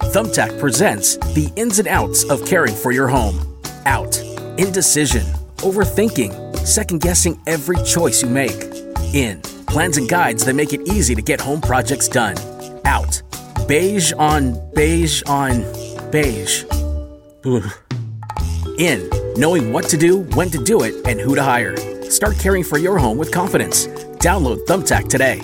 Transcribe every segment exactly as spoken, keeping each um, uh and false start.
Thumbtack presents the ins and outs of caring for your home. Out. Indecision. Overthinking. Second-guessing every choice you make. In. Plans and guides that make it easy to get home projects done. Out. Beige on beige on beige. Ugh. In. Knowing what to do, when to do it, and who to hire. Start caring for your home with confidence. Download Thumbtack today.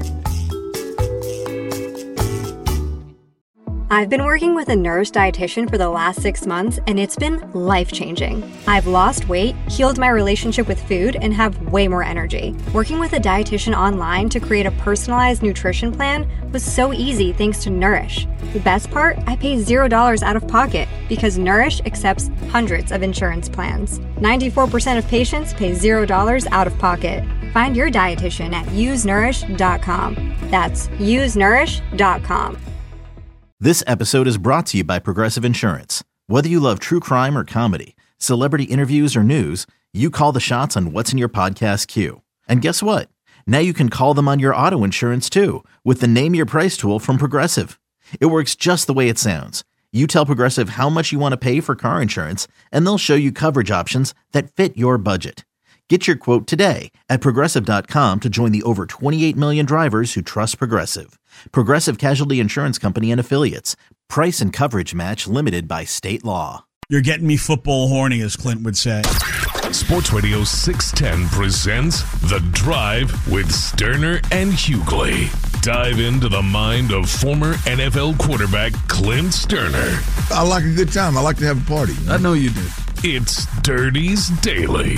I've been working with a Nourish dietitian for the last six months, and it's been life-changing. I've lost weight, healed my relationship with food, and have way more energy. Working with a dietitian online to create a personalized nutrition plan was so easy thanks to Nourish. The best part? I pay zero dollars out of pocket because Nourish accepts hundreds of insurance plans. ninety-four percent of patients pay zero dollars out of pocket. Find your dietitian at use nourish dot com. That's use nourish dot com. This episode is brought to you by Progressive Insurance. Whether you love true crime or comedy, celebrity interviews or news, you call the shots on what's in your podcast queue. And guess what? Now you can call them on your auto insurance too with the Name Your Price tool from Progressive. It works just the way it sounds. You tell Progressive how much you want to pay for car insurance, and they'll show you coverage options that fit your budget. Get your quote today at progressive dot com to join the over twenty-eight million drivers who trust Progressive. Progressive Casualty Insurance Company and Affiliates. Price and coverage match limited by state law. You're getting me football horny, as Clint would say. Sports Radio six ten presents The Drive with Sterner and Hughley. Dive into the mind of former N F L quarterback Clint Sterner. I like a good time. I like to have a party. I know you do. It's Dirties Daily.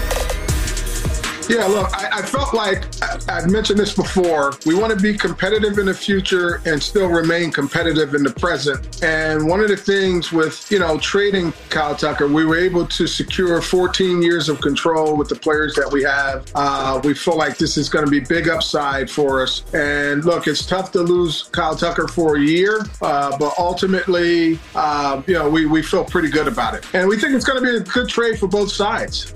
Yeah, look, I, I felt like, I, I've mentioned this before, we want to be competitive in the future and still remain competitive in the present. And one of the things with, you know, trading Kyle Tucker, we were able to secure fourteen years of control with the players that we have. Uh, we feel like this is going to be big upside for us. And look, it's tough to lose Kyle Tucker for a year, uh, but ultimately, uh, you know, we, we feel pretty good about it. And we think it's going to be a good trade for both sides.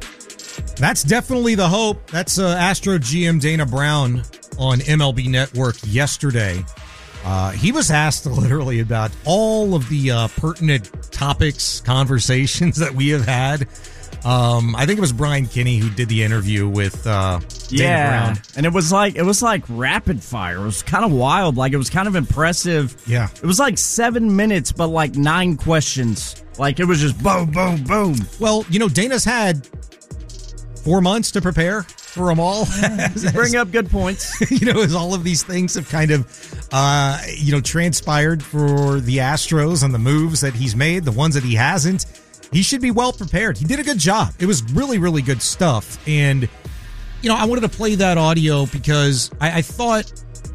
That's definitely the hope. That's uh, Astro G M Dana Brown on M L B Network yesterday. Uh, he was asked literally about all of the uh, pertinent topics, conversations that we have had. Um, I think it was Brian Kinney who did the interview with uh, Dana yeah, Brown. And it was like it was like rapid fire. It was kind of wild. Like it was kind of impressive. Yeah, it was like seven minutes, but like nine questions. Like it was just boom, boom, boom. Well, you know, Dana's had four months to prepare for them all. You bring up good points. You know, as all of these things have kind of, uh, you know, transpired for the Astros and the moves that he's made, the ones that he hasn't, he should be well prepared. He did a good job. It was really, really good stuff. And, you know, I wanted to play that audio because I, I thought,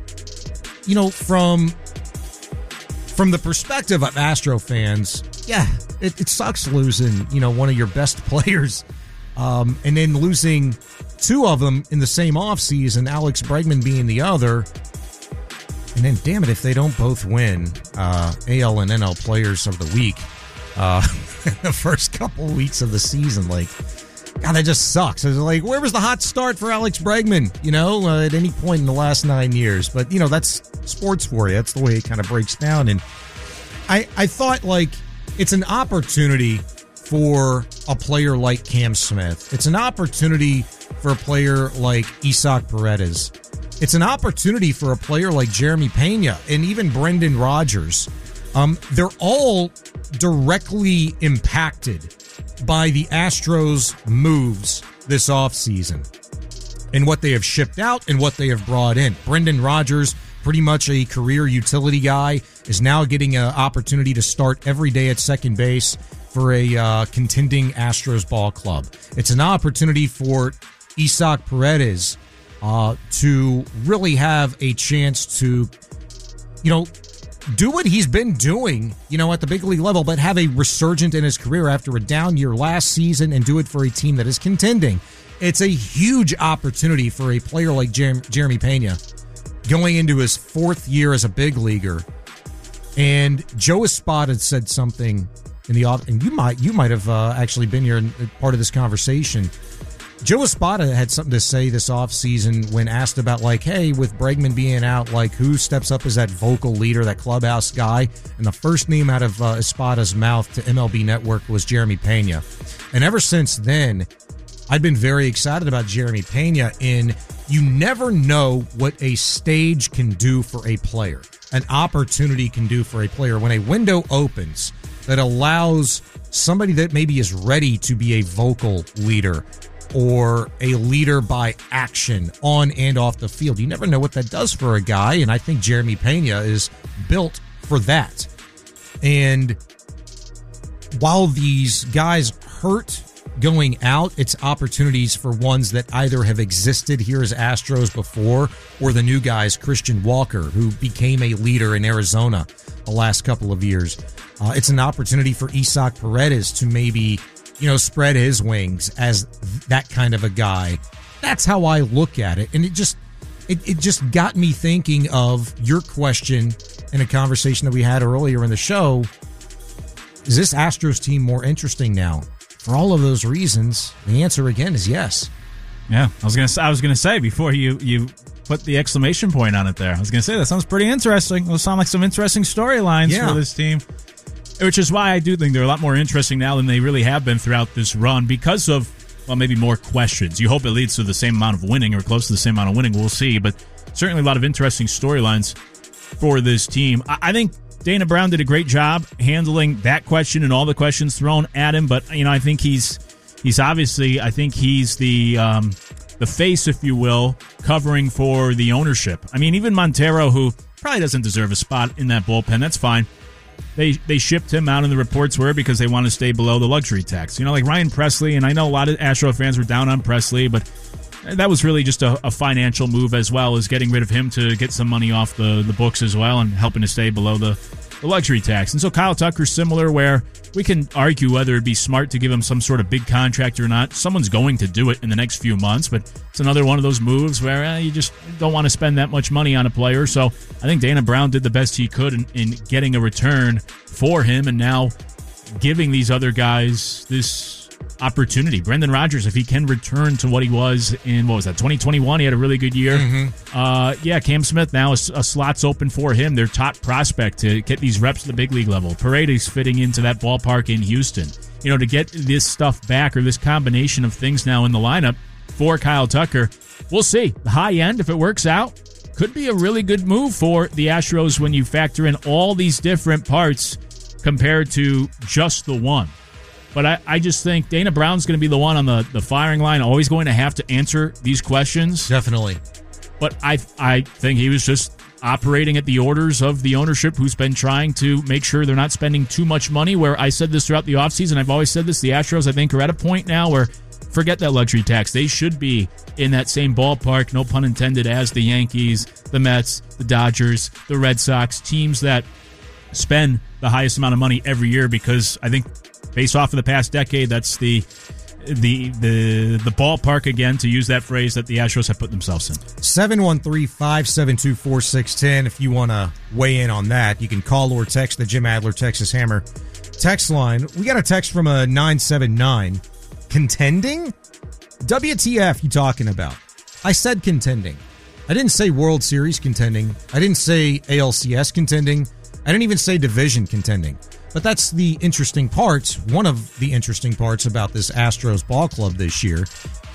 you know, from, from the perspective of Astro fans, yeah, it, it sucks losing, you know, one of your best players. Um, and then losing two of them in the same offseason, Alex Bregman being the other. And then, damn it, if they don't both win uh, A L and N L Players of the Week uh, the first couple weeks of the season, like, God, that just sucks. It's like, where was the hot start for Alex Bregman, you know, uh, at any point in the last nine years? But, you know, that's sports for you. That's the way it kind of breaks down. And I, I thought, like, it's an opportunity for a player like Cam Smith. It's an opportunity for a player like Isaac Paredes. It's an opportunity for a player like Jeremy Pena and even Brendan Rodgers. Um, they're all directly impacted by the Astros' moves this offseason and what they have shipped out and what they have brought in. Brendan Rodgers, pretty much a career utility guy, is now getting an opportunity to start every day at second base for a uh, contending Astros ball club. It's an opportunity for Isaac Paredes uh, to really have a chance to, you know, do what he's been doing, you know, at the big league level, but have a resurgent in his career after a down year last season and do it for a team that is contending. It's a huge opportunity for a player like Jer- Jeremy Pena going into his fourth year as a big leaguer. And Joe Espada said something in the off, and you might you might have uh, actually been here in part of this conversation. Joe Espada had something to say this offseason when asked about, like, hey, with Bregman being out, like, who steps up as that vocal leader, that clubhouse guy? And the first name out of uh, Espada's mouth to M L B Network was Jeremy Pena. And ever since then, I've been very excited about Jeremy Pena in you never know what a stage can do for a player, an opportunity can do for a player. When a window opens that allows somebody that maybe is ready to be a vocal leader or a leader by action on and off the field, you never know what that does for a guy, and I think Jeremy Pena is built for that. And while these guys hurt going out, it's opportunities for ones that either have existed here as Astros before or the new guys, Christian Walker, who became a leader in Arizona the last couple of years. Uh, it's an opportunity for Isaac Paredes to maybe, you know, spread his wings as that kind of a guy. That's how I look at it. And it just, it, it just got me thinking of your question in a conversation that we had earlier in the show. Is this Astros team more interesting now? For all of those reasons, the answer again is yes. Yeah, I was gonna. I was gonna say before you you put the exclamation point on it there. I was gonna say that sounds pretty interesting. Those sound like some interesting storylines yeah. for this team, which is why I do think they're a lot more interesting now than they really have been throughout this run because of, well, maybe more questions. You hope it leads to the same amount of winning or close to the same amount of winning. We'll see, but certainly a lot of interesting storylines for this team. I, I think Dana Brown did a great job handling that question and all the questions thrown at him. But, you know, I think he's he's obviously, I think he's the um, the face, if you will, covering for the ownership. I mean, even Montero, who probably doesn't deserve a spot in that bullpen, that's fine. They they shipped him out, and the reports were because they want to stay below the luxury tax. You know, like Ryan Presley, and I know a lot of Astro fans were down on Presley, but that was really just a, a financial move as well as getting rid of him to get some money off the, the books as well and helping to stay below the, the luxury tax. And so Kyle Tucker's similar, where we can argue whether it'd be smart to give him some sort of big contract or not. Someone's going to do it in the next few months, but it's another one of those moves where eh, you just don't want to spend that much money on a player. So I think Dana Brown did the best he could in, in getting a return for him and now giving these other guys this opportunity. Brendan Rodgers, if he can return to what he was in, what was that, twenty twenty-one, he had a really good year. Mm-hmm. Uh, yeah, Cam Smith now, is a slot's open for him, their top prospect to get these reps at the big league level. Paredes fitting into that ballpark in Houston. You know, to get this stuff back or this combination of things now in the lineup for Kyle Tucker, we'll see. The high end, if it works out, could be a really good move for the Astros when you factor in all these different parts compared to just the one. But I, I just think Dana Brown's going to be the one on the, the firing line, always going to have to answer these questions. Definitely. But I I think he was just operating at the orders of the ownership, who's been trying to make sure they're not spending too much money, where I said this throughout the offseason. I've always said this. The Astros, I think, are at a point now where forget that luxury tax. They should be in that same ballpark, no pun intended, as the Yankees, the Mets, the Dodgers, the Red Sox, teams that spend the highest amount of money every year, because I think based off of the past decade, that's the the the the ballpark, again, to use that phrase, that the Astros have put themselves in. seven one three, five seven two, four six one zero. If you want to weigh in on that, you can call or text the Jim Adler Texas Hammer text line. We got a text from a nine seven nine. Contending? W T F you talking about? I said contending. I didn't say World Series contending. I didn't say A L C S contending. I didn't even say division contending. But that's the interesting part. One of the interesting parts about this Astros ball club this year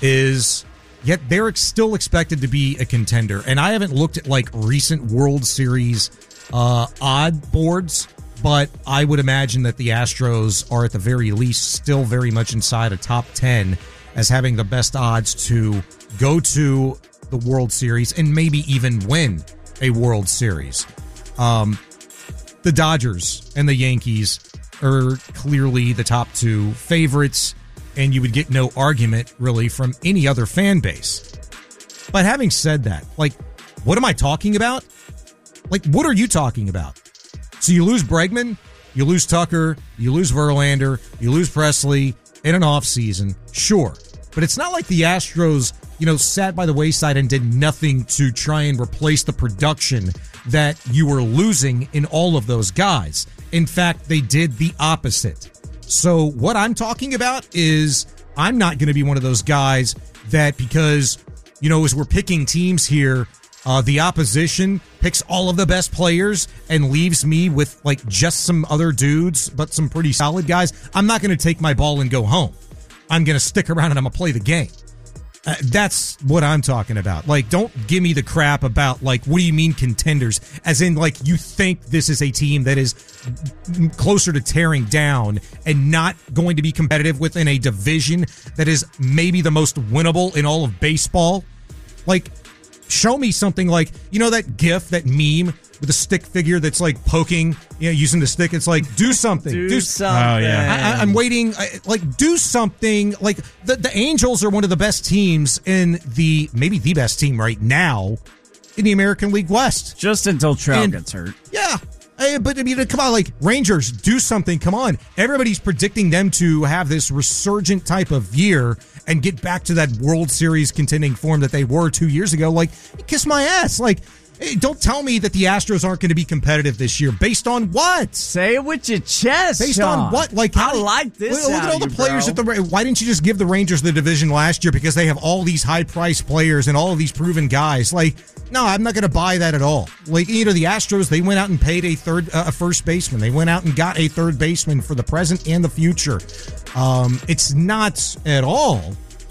is yet they're still expected to be a contender. And I haven't looked at like recent World Series uh, odd boards, but I would imagine that the Astros are at the very least still very much inside a top ten as having the best odds to go to the World Series and maybe even win a World Series. Um, The Dodgers and the Yankees are clearly the top two favorites, and you would get no argument, really, from any other fan base. But having said that, like, what am I talking about? Like, what are you talking about? So you lose Bregman, you lose Tucker, you lose Verlander, you lose Presley in an offseason, sure. But it's not like the Astros, you know, sat by the wayside and did nothing to try and replace the production that you were losing in all of those guys. In fact, they did the opposite. So what I'm talking about is I'm not going to be one of those guys that because, you know, as we're picking teams here, uh, the opposition picks all of the best players and leaves me with like just some other dudes, but some pretty solid guys. I'm not going to take my ball and go home. I'm going to stick around and I'm going to play the game. Uh, that's what I'm talking about. Like, don't give me the crap about, like, what do you mean contenders? As in, like, you think this is a team that is closer to tearing down and not going to be competitive within a division that is maybe the most winnable in all of baseball? Like, show me something like, you know, that GIF, that meme with a stick figure that's like poking, you know, using the stick. It's like, do something. do, do something. Oh, yeah. I, I'm waiting. I, like, do something. Like, the, the Angels are one of the best teams in the, maybe the best team right now in the American League West. Just until Trout And- gets hurt. Yeah. Hey, but I mean, come on, like, Rangers, do something. Come on. Everybody's predicting them to have this resurgent type of year and get back to that World Series contending form that they were two years ago. Like, kiss my ass. Like, hey, don't tell me that the Astros aren't going to be competitive this year. Based on what? Say it with your chest, Based Sean. on what? Like, I how, like this. Look, look at all the you, players bro. at the. Ra- Why didn't you just give the Rangers the division last year? Because they have all these high-priced players and all of these proven guys. Like, no, I'm not going to buy that at all. Like, you know, the Astros, they went out and paid a third, uh, a first baseman. They went out and got a third baseman for the present and the future. Um, it's not at all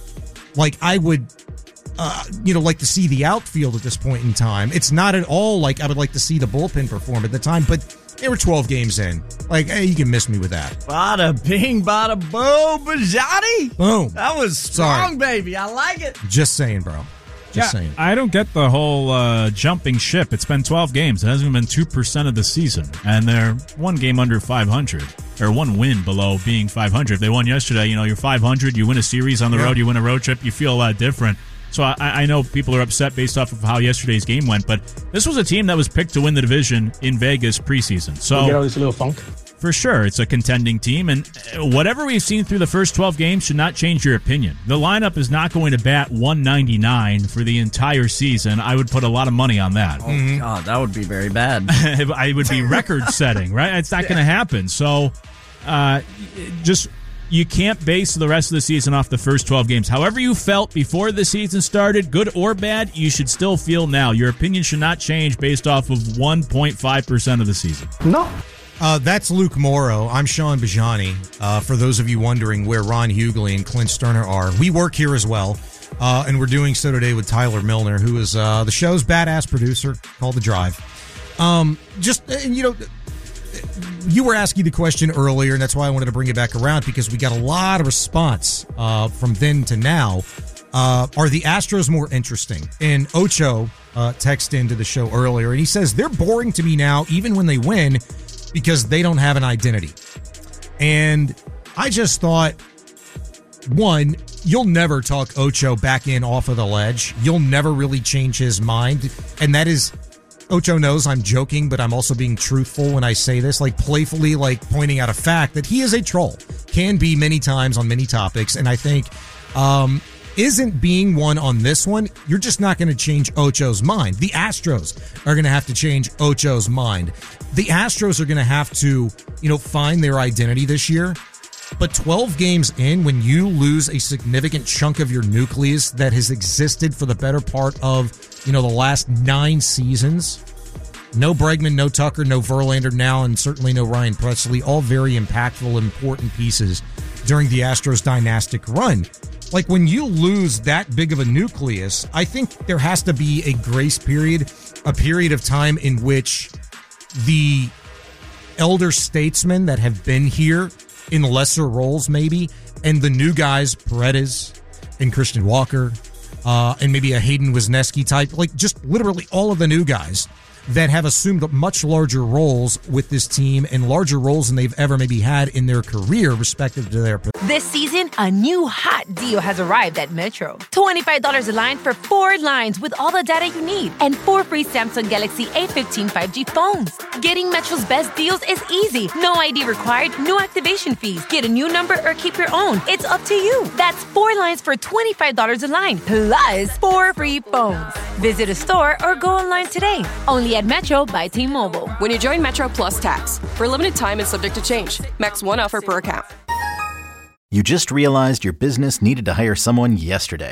like I would. Uh, you know, like to see the outfield at this point in time. It's not at all like I would like to see the bullpen perform at the time, but they were twelve games in. Like, hey, you can miss me with that. Bada bing, bada boom, Bajati. Boom. That was strong, Sorry. baby. I like it. Just saying, bro. Just yeah, saying. I don't get the whole uh, jumping ship. It's been twelve games. It hasn't even been two percent of the season. And they're one game under five hundred, or one win below being five hundred. If they won yesterday, you know, you're five hundred, you win a series on the Yeah. road, you win a road trip, you feel a lot different. So I, I know people are upset based off of how yesterday's game went, but this was a team that was picked to win the division in Vegas preseason. So You get all this little funk. for sure, it's a contending team, and whatever we've seen through the first twelve games should not change your opinion. The lineup is not going to bat one ninety-nine for the entire season. I would put a lot of money on that. Oh, God, that would be very bad. I would be record-setting, right? It's not going to happen. So, uh, just you can't base the rest of the season off the first twelve games. However you felt before the season started, good or bad, you should still feel now. Your opinion should not change based off of one point five percent of the season. No. Uh, that's Luke Morrow. I'm Sean Bajani. Uh, for those of you wondering where Ron Hughley and Clint Sterner are, we work here as well. Uh, and we're doing so today with Tyler Milner, who is uh, the show's badass producer called The Drive. Um, just, and you know, you were asking the question earlier, and that's why I wanted to bring it back around, because we got a lot of response uh, from then to now. Uh, are the Astros more interesting? And Ocho uh, texted into the show earlier, and he says they're boring to me now, even when they win, because they don't have an identity. And I just thought, one, you'll never talk Ocho back in off of the ledge. You'll never really change his mind. And that is, Ocho knows I'm joking, but I'm also being truthful when I say this, like playfully, like pointing out a fact that he is a troll, can be many times on many topics. And I think, um, isn't being one on this one, you're just not going to change Ocho's mind. The Astros are going to have to change Ocho's mind. The Astros are going to have to, you know, find their identity this year. But twelve games in, when you lose a significant chunk of your nucleus that has existed for the better part of, you know, the last nine seasons, no Bregman, no Tucker, no Verlander now, and certainly no Ryan Pressly, all very impactful, important pieces during the Astros dynastic run. Like, when you lose that big of a nucleus, I think there has to be a grace period, a period of time in which the elder statesmen that have been here in lesser roles, maybe, and the new guys, Paredes and Christian Walker, uh, and maybe a Hayden Wisniewski type, like just literally all of the new guys that have assumed much larger roles with this team and larger roles than they've ever maybe had in their career, respective to their. This season, a new hot deal has arrived at Metro. twenty-five dollars a line for four lines with all the data you need and four free Samsung Galaxy A fifteen five G phones. Getting Metro's best deals is easy. No I D required, no activation fees. Get a new number or keep your own. It's up to you. That's four lines for twenty-five dollars a line, plus four free phones. Visit a store or go online today. Only at Metro by T-Mobile. When you join Metro Plus Tax, for a limited time and subject to change. Max one offer per account. You just realized your business needed to hire someone yesterday.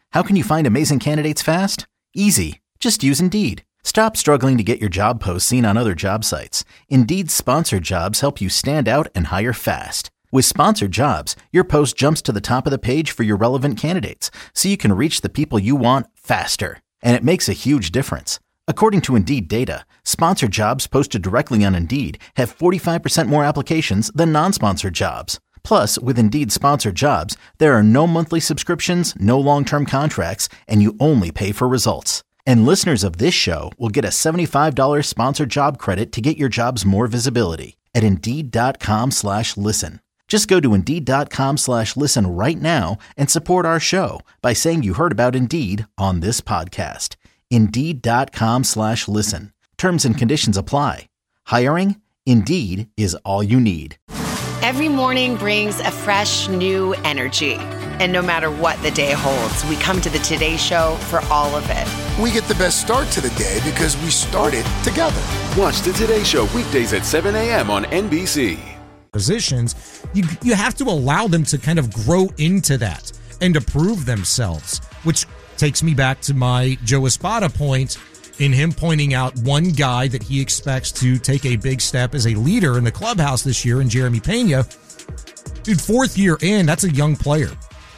How can you find amazing candidates fast? Easy. Just use Indeed. Stop struggling to get your job posts seen on other job sites. Indeed's sponsored jobs help you stand out and hire fast. With sponsored jobs, your post jumps to the top of the page for your relevant candidates, so you can reach the people you want faster. And it makes a huge difference. According to Indeed data, sponsored jobs posted directly on Indeed have forty-five percent more applications than non-sponsored jobs. Plus, with Indeed sponsored jobs, there are no monthly subscriptions, no long-term contracts, and you only pay for results. And listeners of this show will get a seventy-five dollars sponsored job credit to get your jobs more visibility at Indeed.com slash listen. Just go to Indeed.com slash listen right now and support our show by saying you heard about Indeed on this podcast. Indeed.com slash listen. Terms and conditions apply. Hiring? Indeed is all you need. Every morning brings a fresh, new energy. And no matter what the day holds, we come to the Today Show for all of it. We get the best start to the day because we started together. Watch the Today Show weekdays at seven a.m. on N B C. Positions, you you have to allow them to kind of grow into that and to prove themselves, which takes me back to my Joe Espada point in him pointing out one guy that he expects to take a big step as a leader in the clubhouse this year in Jeremy Pena. Dude, fourth year in, that's a young player.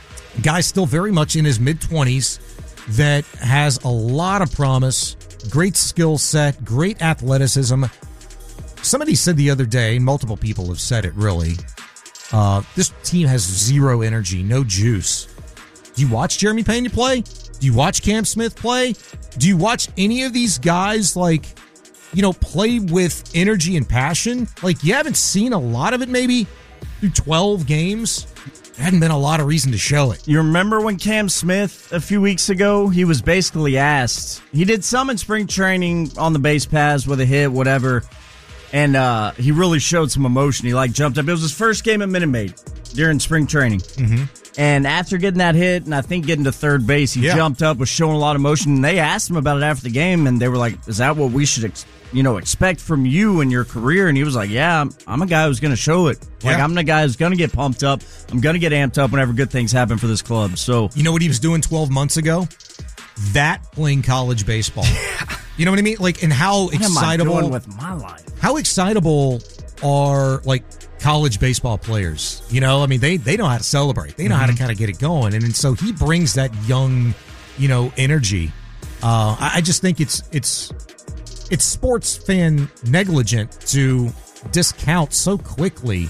Guy still very much in his mid-twenties that has a lot of promise, great skill set, great athleticism. Somebody said the other day, multiple people have said it really, uh, this team has zero energy, no juice. Do you watch Jeremy Pena play? Do you watch Cam Smith play? Do you watch any of these guys, like, you know, play with energy and passion? Like, you haven't seen a lot of it maybe through twelve games. There hadn't been a lot of reason to show it. You remember when Cam Smith, a few weeks ago, he was basically asked, he did some in spring training on the base paths with a hit, whatever, and uh, he really showed some emotion. He, like, jumped up. It was his first game at Minute Maid during spring training. Mm-hmm. And after getting that hit, and I think getting to third base, he yeah. jumped up, was showing a lot of emotion. And they asked him about it after the game, and they were like, is that what we should ex- you know, expect from you in your career? And he was like, yeah, I'm, I'm a guy who's going to show it. Like, yeah. I'm the guy who's going to get pumped up. I'm going to get amped up whenever good things happen for this club. So, you know what he was doing twelve months ago? That playing college baseball. You know what I mean? Like, and how what excitable. Am I doing with my life? How excitable are, like, college baseball players? You know, I mean, they, they know how to celebrate. They know mm-hmm. how to kind of get it going. And, and so he brings that young, you know, energy. Uh, I, I just think it's it's it's sports fan negligent to discount so quickly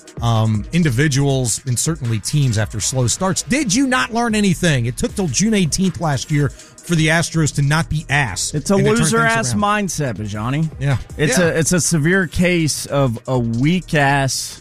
um, individuals and certainly teams after slow starts. Did you not learn anything? It took till June eighteenth last year for the Astros to not be ass. It's a loser-ass mindset, Bajani. Yeah. It's yeah. a it's a severe case of a weak-ass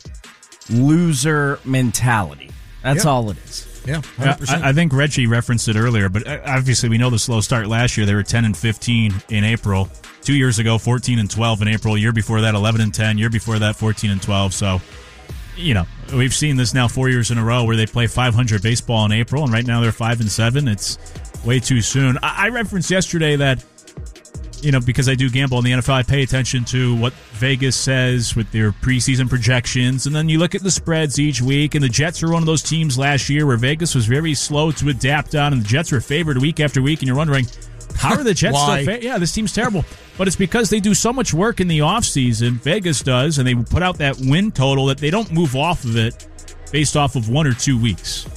loser mentality. That's yeah. all it is. Yeah, yeah I, I think Reggie referenced it earlier, but obviously we know the slow start last year. They were ten and fifteen in April. Two years ago, fourteen and twelve in April. Year before that, eleven and ten. Year before that, fourteen and twelve. So, you know, we've seen this now four years in a row where they play five hundred baseball in April, and right now they're five and seven. It's way too soon. I, I referenced yesterday that, you know, because I do gamble in the N F L, I pay attention to what Vegas says with their preseason projections, and then you look at the spreads each week, and the Jets are one of those teams last year where Vegas was very slow to adapt on, and the Jets were favored week after week, and you're wondering, how are the Jets still fa- Yeah, this team's terrible. But it's because they do so much work in the offseason, Vegas does, and they put out that win total that they don't move off of it based off of one or two weeks.